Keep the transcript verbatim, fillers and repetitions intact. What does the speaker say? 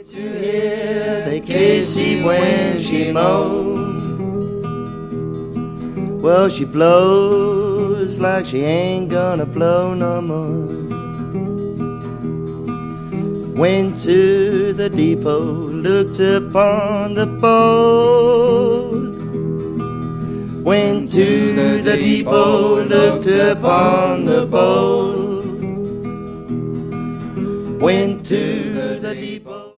to hear the Casey when she moans. Well, she blows like she ain't gonna blow no more. Went to the depot, looked upon the boat. Went to the depot, looked upon the boat. Went to the depot.